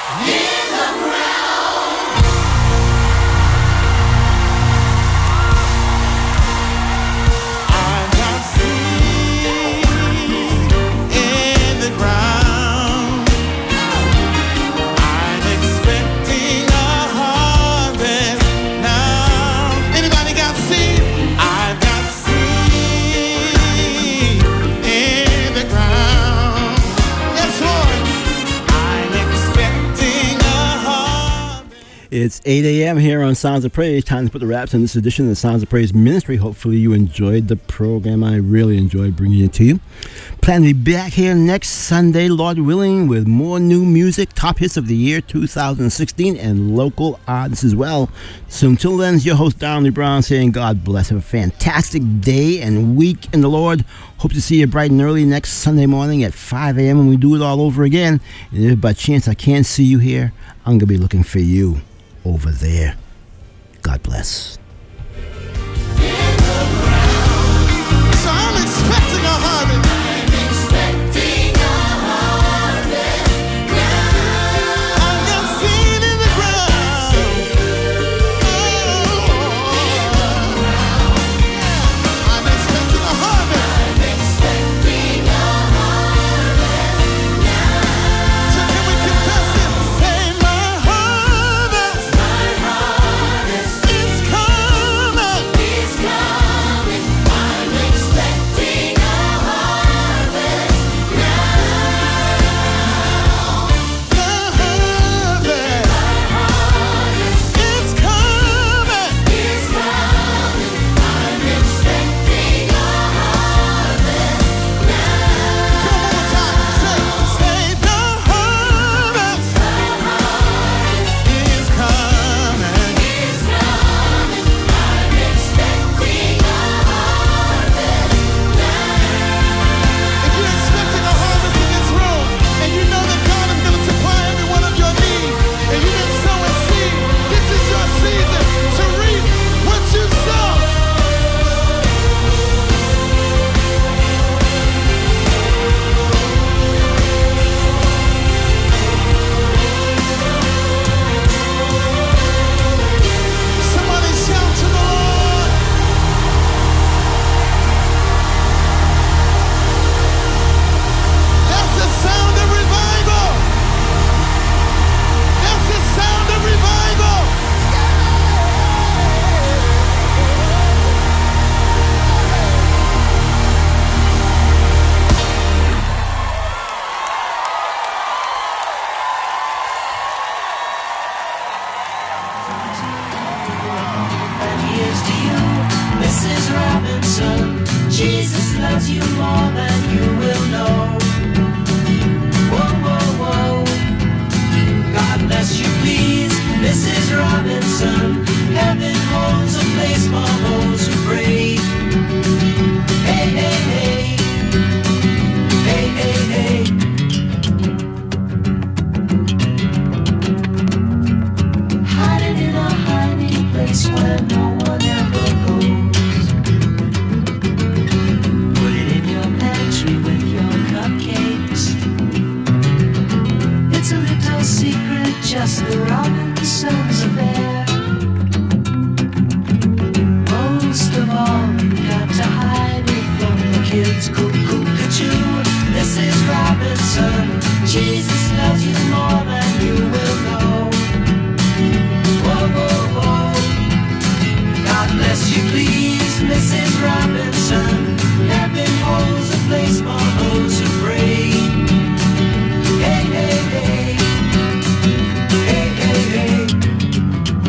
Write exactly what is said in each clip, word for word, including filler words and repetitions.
It's eight a.m. here on Sounds of Praise. Time to put the wraps in this edition of the Sounds of Praise Ministry. Hopefully you enjoyed the program. I really enjoyed bringing it to you. Plan to be back here next Sunday, Lord willing, with more new music, top hits of the year two thousand sixteen, and local artists as well. So until then, it's your host, Donald Brown, saying God bless. Have a fantastic day and week in the Lord. Hope to see you bright and early next Sunday morning at five a.m. when we do it all over again. And if by chance I can't see you here, I'm going to be looking for you over there. God bless. So I'm expecting a harvest. I'm expecting a harvest now. I've got seed in the ground. Oh, I'm expecting a harvest. I'm expecting a harvest now. So can we confess it? Say my harvest. My harvest is coming. It's coming. I'm expecting a harvest now. The harvest. My harvest is coming. It's coming. I'm expecting a harvest now. Come on, one time. Say, say the harvest. The harvest is coming. It's coming. I'm expecting a harvest now. If you're expecting a harvest in this room, and you know that God is going to supply every one of your needs, and you've been sowing seed, this is your season to reap what you sow. Somebody shout to the Lord. That's the sound of revival. That's the sound of revival. And here's to you, Missus Robinson. Jesus loves you more than you will know. Whoa, whoa, whoa. God bless you, please, Missus Robinson. Heaven holds a place for those who pray. Hey, hey, hey. Hey, hey, hey. Hiding in a hiding place where no one ever goes. Put it in your pantry with your cupcakes. It's a little secret, just the Robinsons are there. Most of all, you got to hide it from the kids. Cuckoo-cuckoo, Missus Robinson. Jesus loves you more than you will know. Whoa, whoa, whoa. God bless you, please, Missus Robinson. Heaven holds a place for those who pray. Hey, hey, hey. Hey, hey, hey.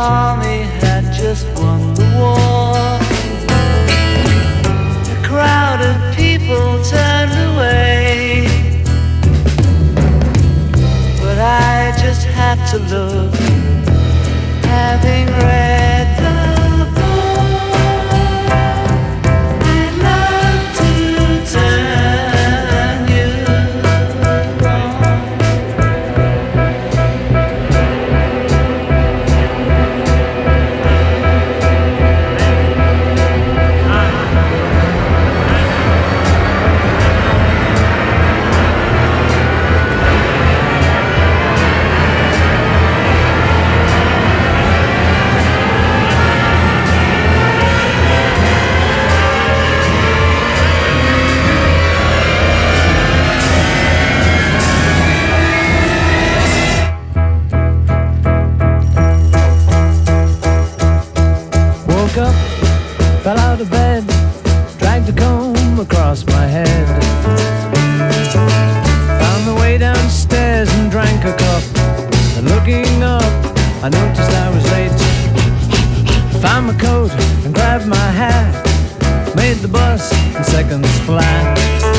army had just won the war. A crowd of people turned away, but I just had to look, having read the book. I'd love to turn you on. Woke up, fell out of bed, dragged a comb across my head. Found the way downstairs and drank a cup. And looking up, I noticed I was late. Found my coat and grabbed my hat, made the bus in seconds flat.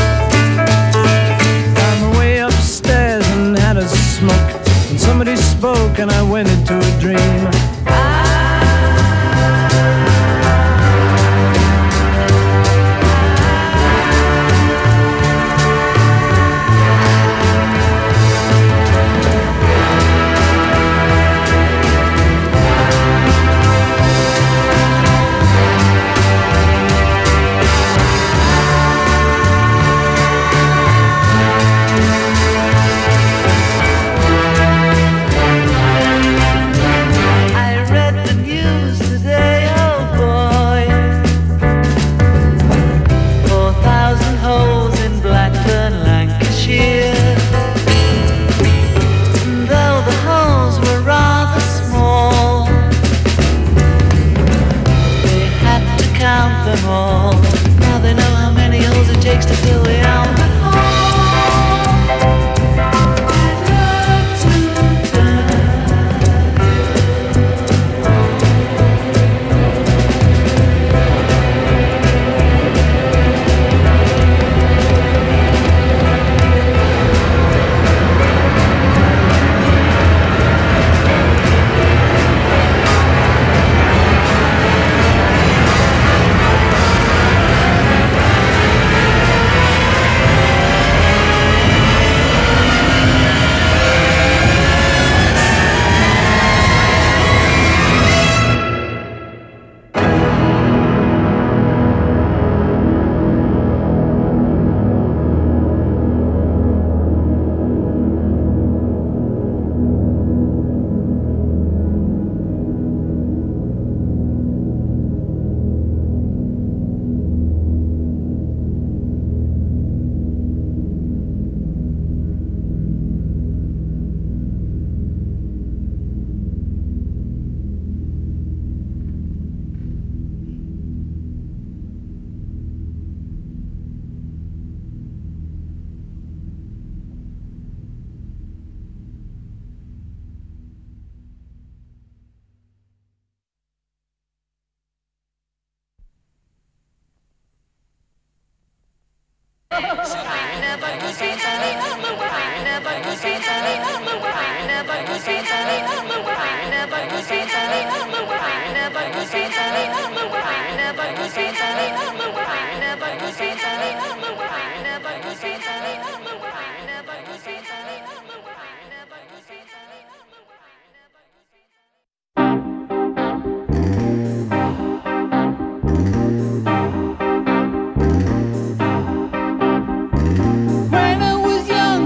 Found my way upstairs and had a smoke, and somebody spoke and I went into a dream. Now they know how many holes it takes to fill the Albert Hall. I'd love to When I was young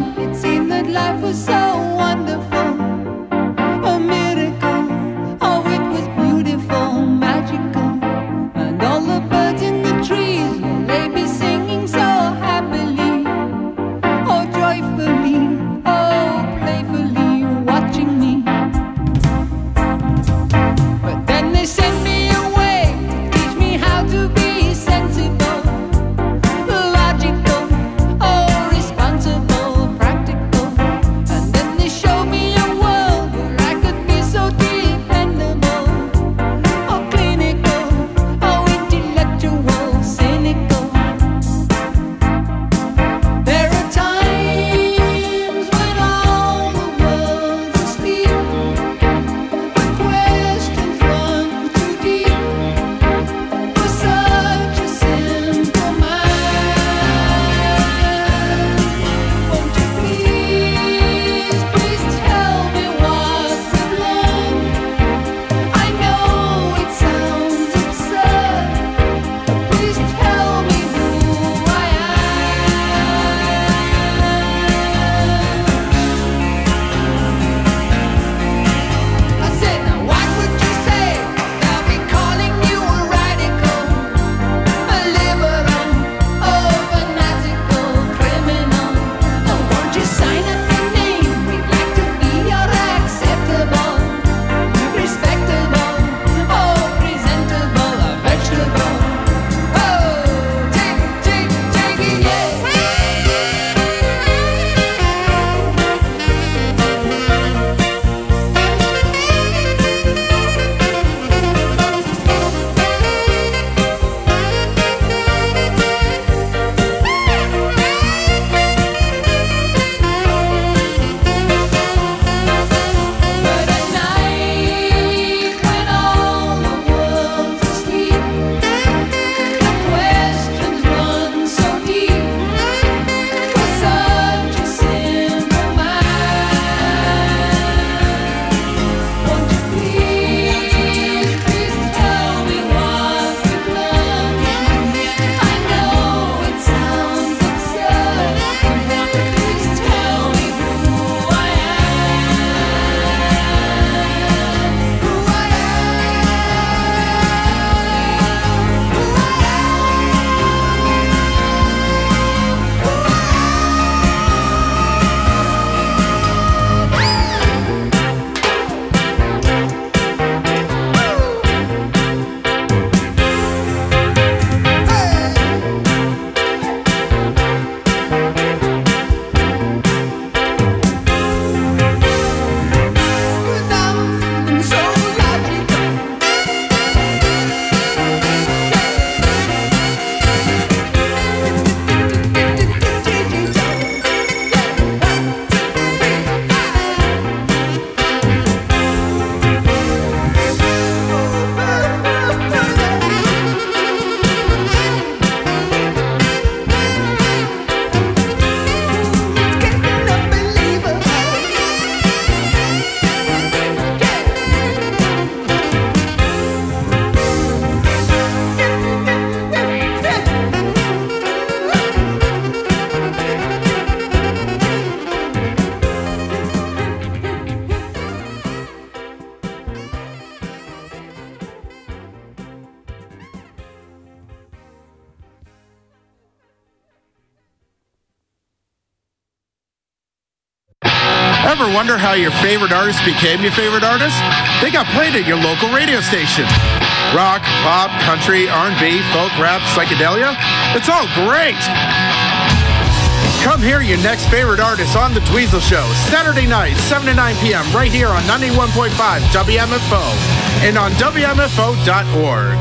Ever wonder how your favorite artist became your favorite artist? They got played at your local radio station. Rock, pop, country, R and B, folk, rap, psychedelia. It's all great. Come hear your next favorite artist on The Dweezil Show, Saturday night, seven to nine p.m. right here on ninety-one point five W M F O and on W M F O dot org.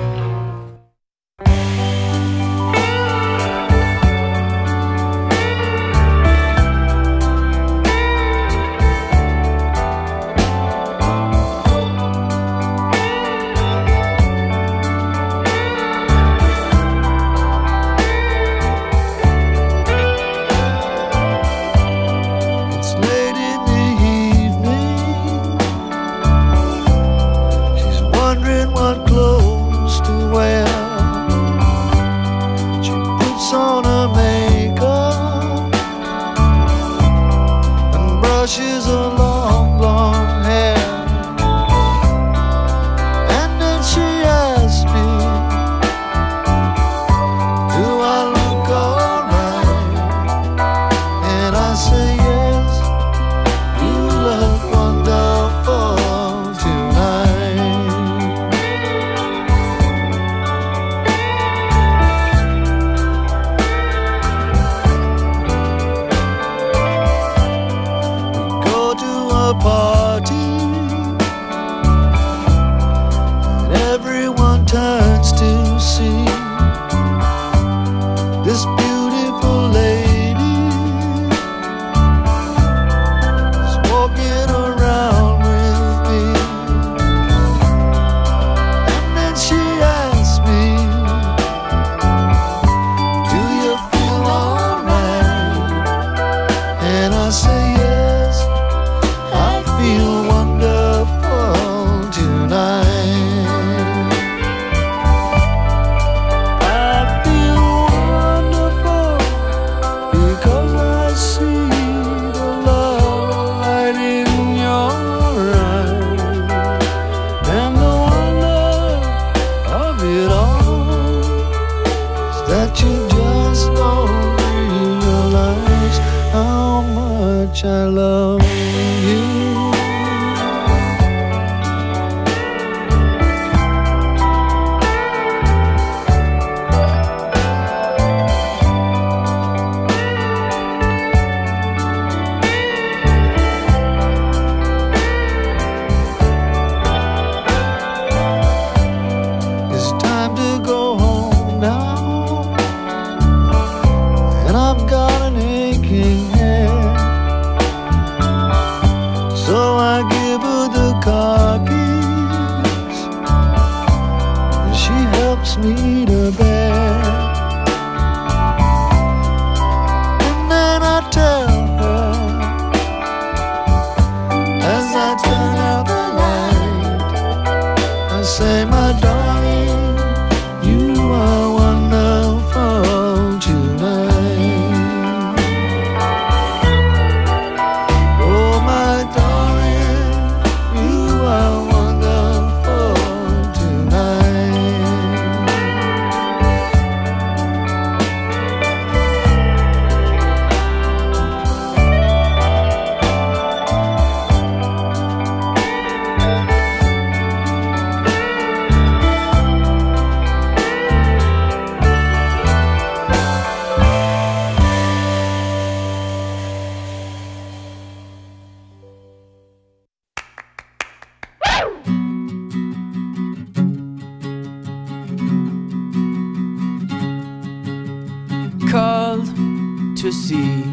Called to see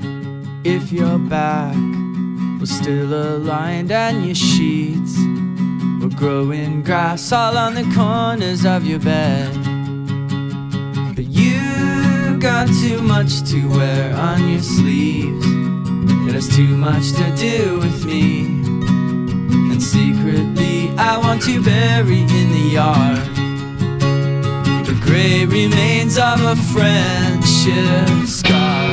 if your back was still aligned and your sheets were growing grass all on the corners of your bed. But you got too much to wear on your sleeves. It has too much to do with me, and secretly I want to bury in the yard the gray remains of a friendship scar.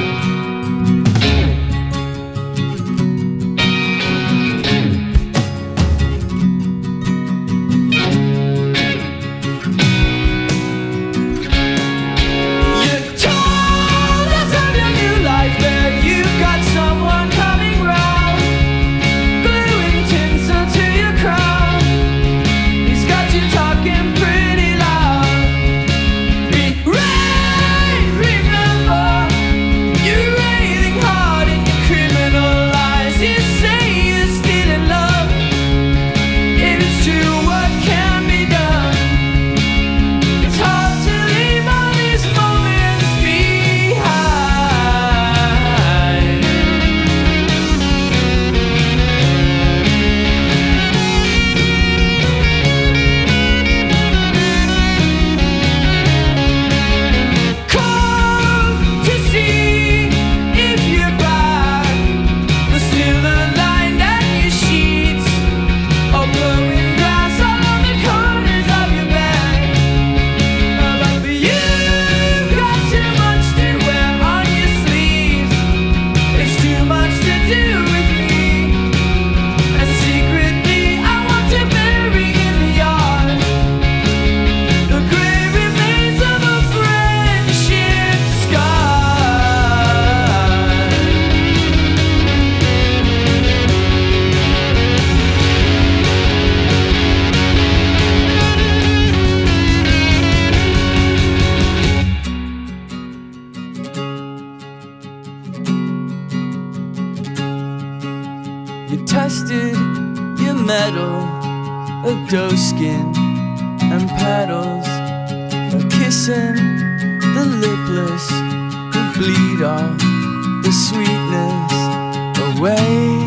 Someone coming round. You've tested your metal of doe skin and paddles, or kissing the lipless who bleed all the sweetness away.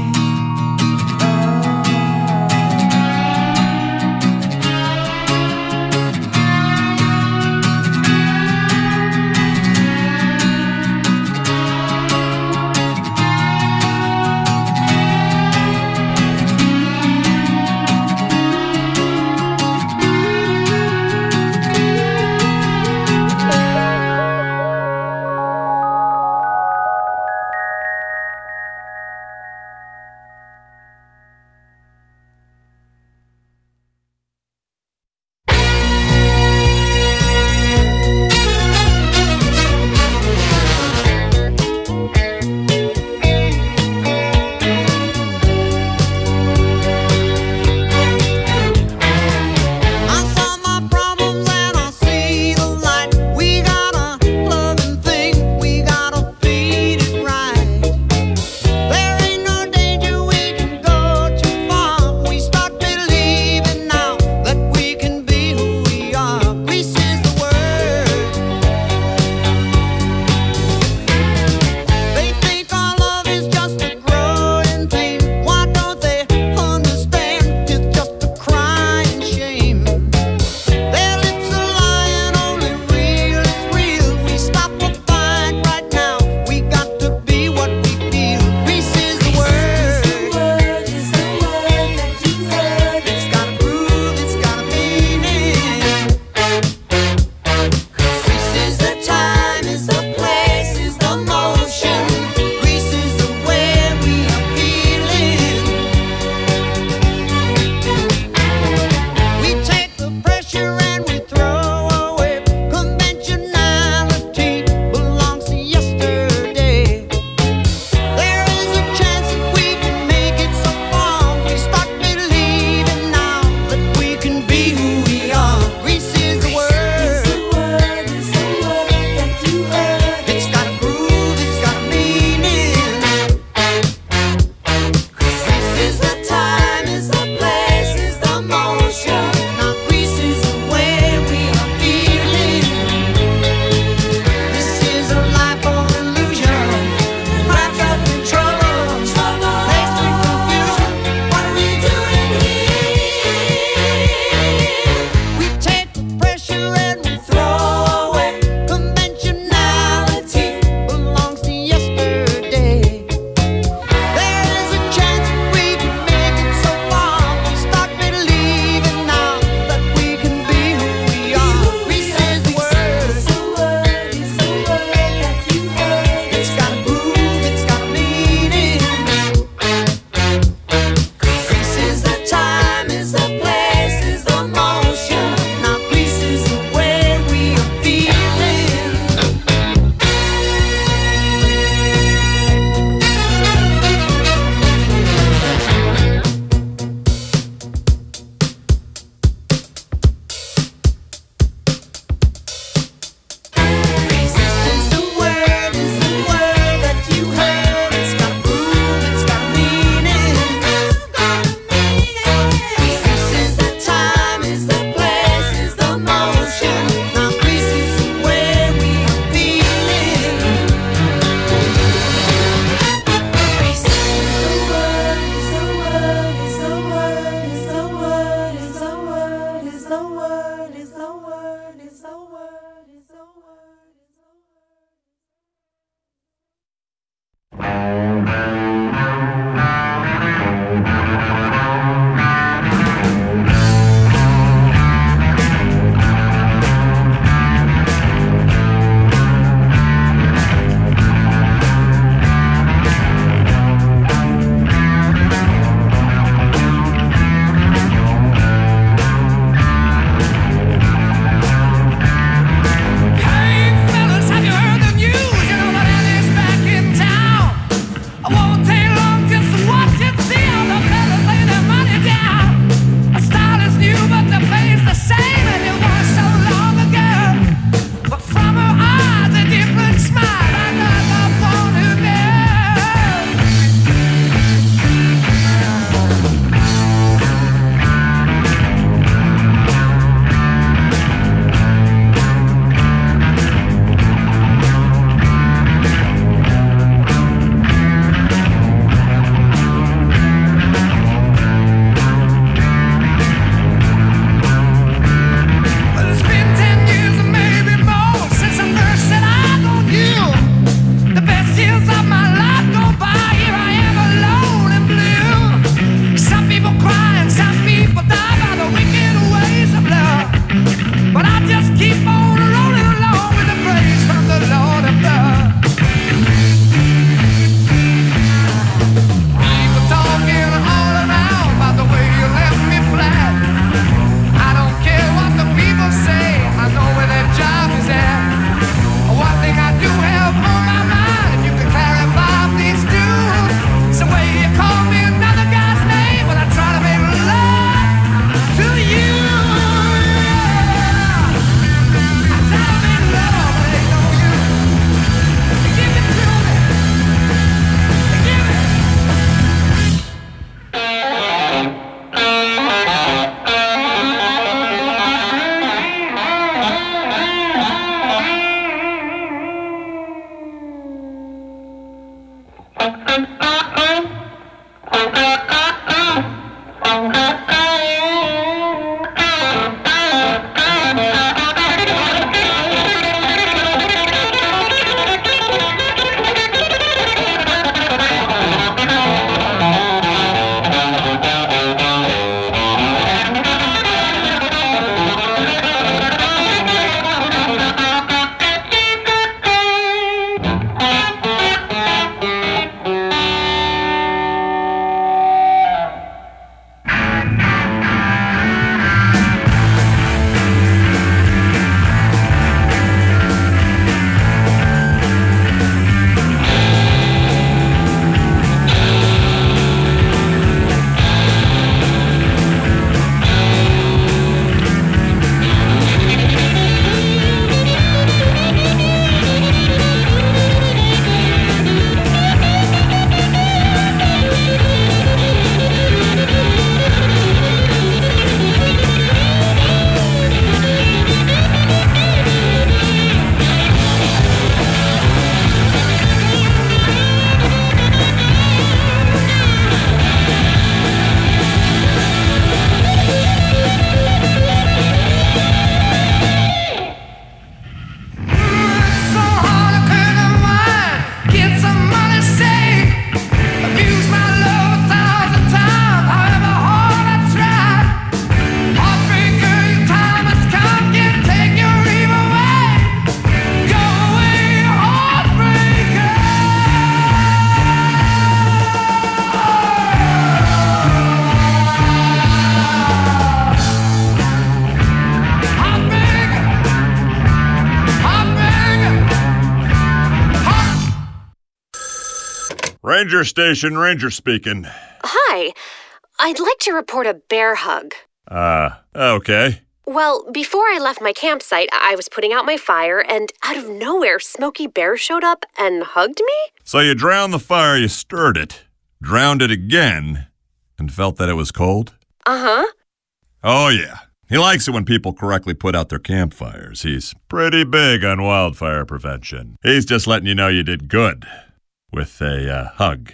Ranger Station, Ranger speaking. Hi. I'd like to report a bear hug. Uh, okay. Well, before I left my campsite, I was putting out my fire, and out of nowhere, Smokey Bear showed up and hugged me? So you drowned the fire, you stirred it, drowned it again, and felt that it was cold? Uh-huh. Oh, yeah. He likes it when people correctly put out their campfires. He's pretty big on wildfire prevention. He's just letting you know you did good with a uh, hug.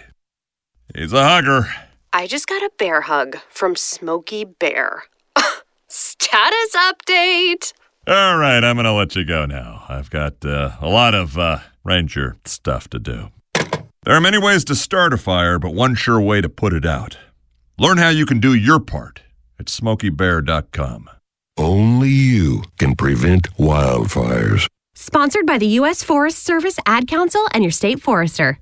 He's a hugger. I just got a bear hug from Smokey Bear. Status update! All right, I'm going to let you go now. I've got uh, a lot of uh, ranger stuff to do. There are many ways to start a fire, but one sure way to put it out. Learn how you can do your part at smokey bear dot com. Only you can prevent wildfires. Sponsored by the U S Forest Service, Ad Council, and your state forester.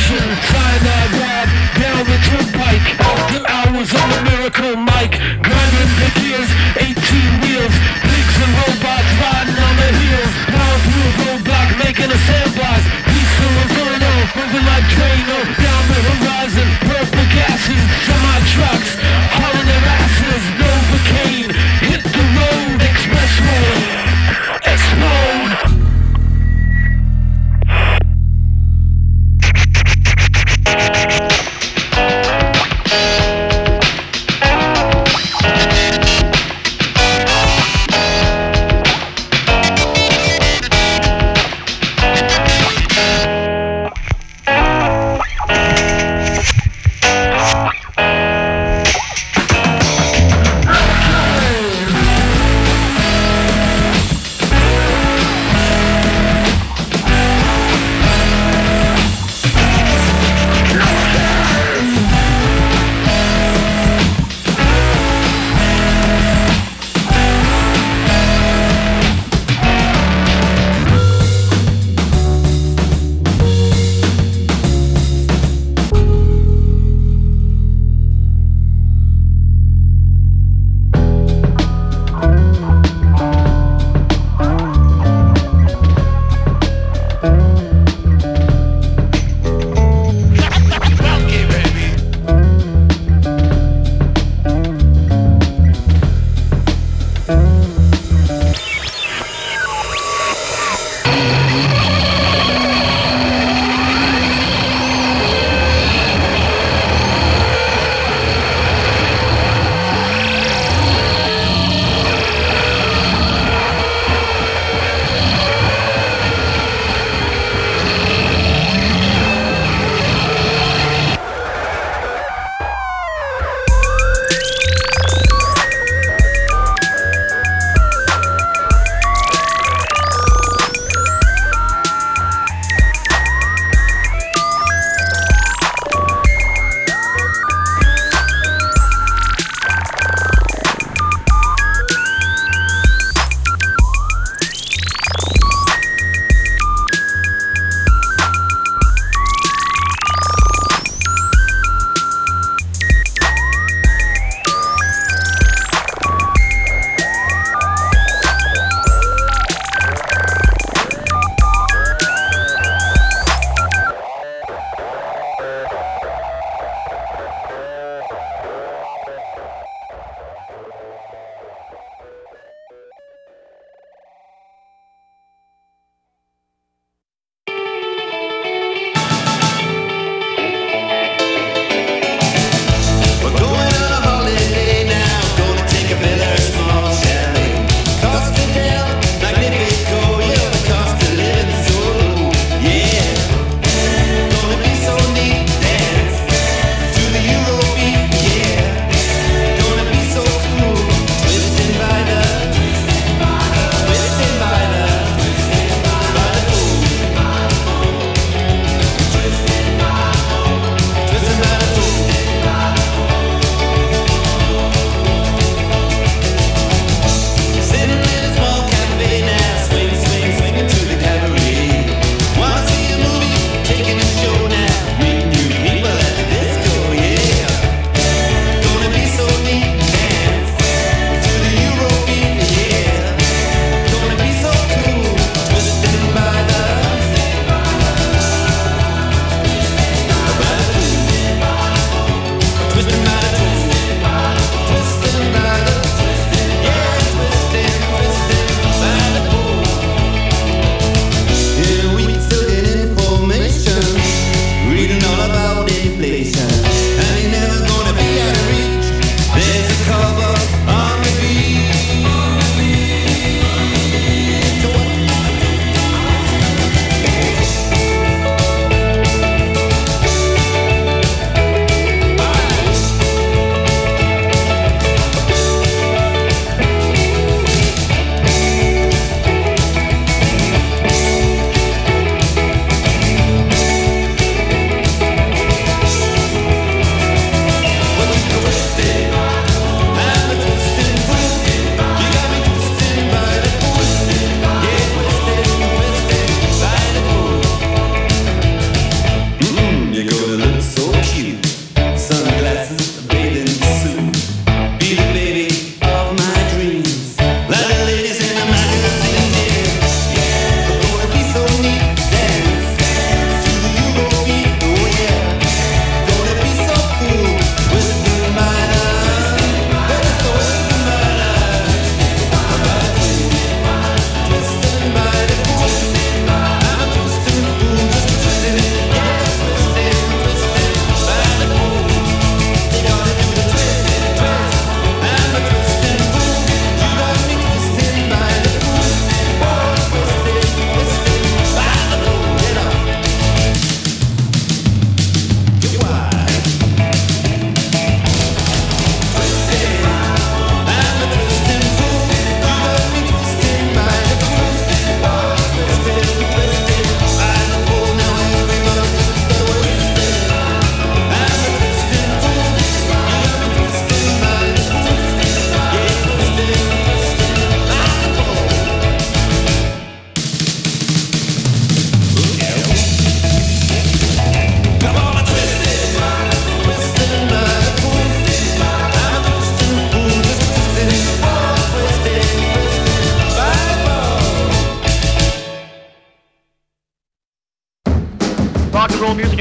station. Cyanide ride down the turnpike. After hours on the miracle mic. Grinding the gears, eighteen wheels. Pigs and robots riding on the heels. Power through a roadblock, making a sandblast. Diesel Inferno, moving like Drano. Down the horizon, purple gases. Semi-trucks, hauling their asses. Novocaine, hit the road, expressway. Explode.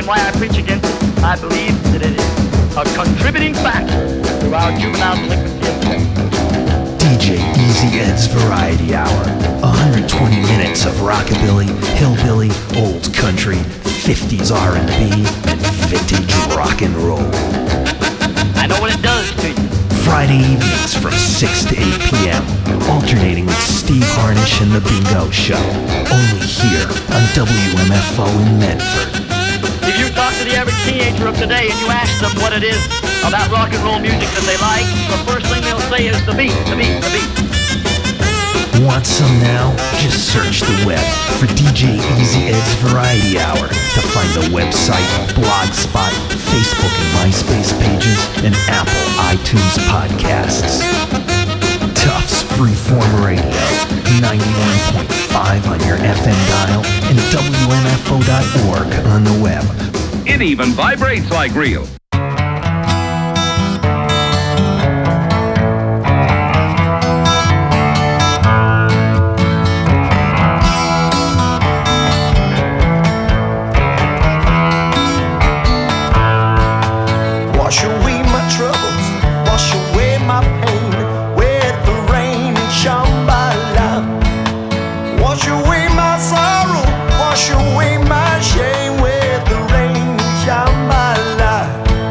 why I preach against it. I believe that it is a contributing factor to our juvenile delinquency of crime. D J Easy Ed's Variety Hour. one hundred twenty minutes of rockabilly, hillbilly, old country, fifties R and B, and vintage rock and roll. I know what it does to you. Friday evenings from six to eight p.m. Alternating with Steve Harnish and The Bingo Show. Only here on W M F O in Medford. If you talk to the average teenager of today and you ask them what it is about rock and roll music that they like, the first thing they'll say is the beat, the beat, the beat. Want some now? Just search the web for D J Easy Ed's Variety Hour to find the website, Blogspot, Facebook and MySpace pages, and Apple iTunes podcasts. Tufts Freeform Radio, ninety-one point five on your F M dial, and W M F O dot org on the web. It even vibrates like real. Wash away my troubles, wash away my pain with the rain and Shambhala. Wash away my sorrow, wash away my shame with the rain and Shambhala.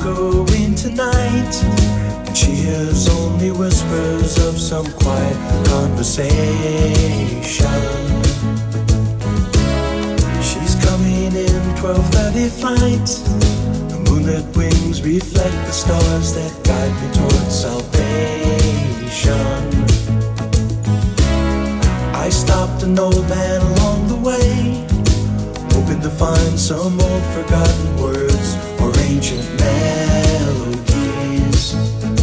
echoing tonight, and she hears only whispers of some quiet conversation. She's coming in twelve thirty flight. The moonlit wings reflect the stars that guide me towards salvation. I stopped an old man along the way, hoping to find some old forgotten words or ancient melodies.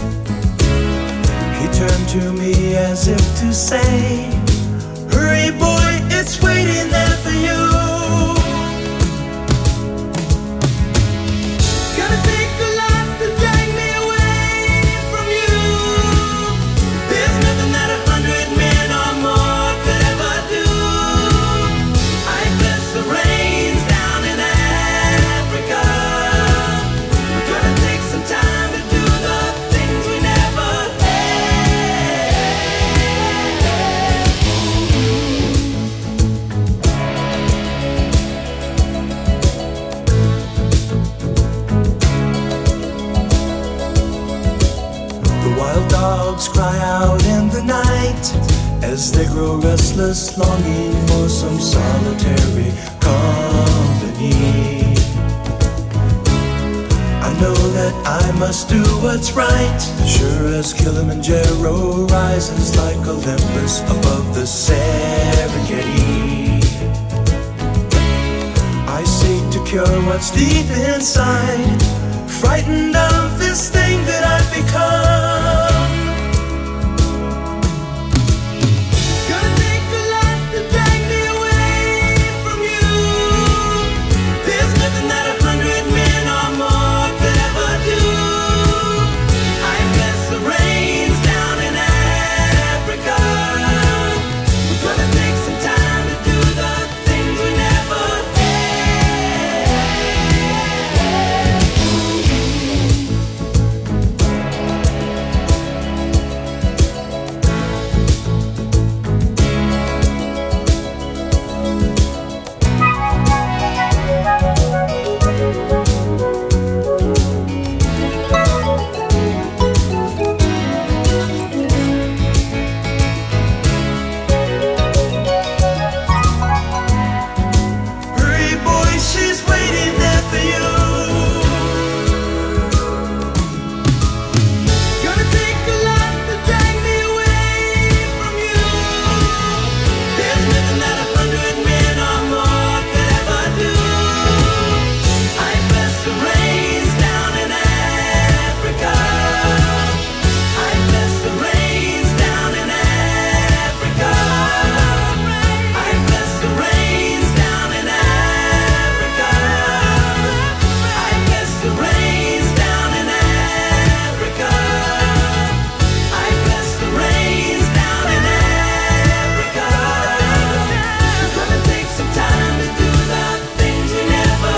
He turned to me as if to say, hurry boy, it's waiting there for you. It's gonna take a lot to drag me away from you. There's nothing that a hundred men or more could ever do. I bless the rains down in Africa. We're gonna take some time to do the things we never The wild dogs cry out in the night as they grow restless, longing for some solitary company. I know that I must do what's right, sure as Kilimanjaro rises like Olympus above the Serengeti. I seek to cure what's deep inside, frightened of this thing that I've become. It's gonna take a lot to drag me away from you. There's nothing that a hundred men or more could ever do. I bless the rains down in Africa. We're gonna take some time to do the things we never Hurry boy, she's waiting there for you. It's gonna take a lot to drag me away from you. There's nothing that a hundred men or more could ever do. I bless the rains down in Africa. I bless the rains down in Africa. I bless the rains down in Africa. I bless the rains down in Africa. I bless the rains down in Africa. We're gonna take some time to do the things we never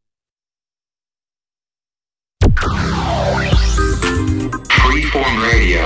Freeform Radio.